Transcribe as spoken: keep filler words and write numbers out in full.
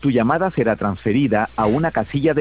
Tu llamada será transferida a una casilla de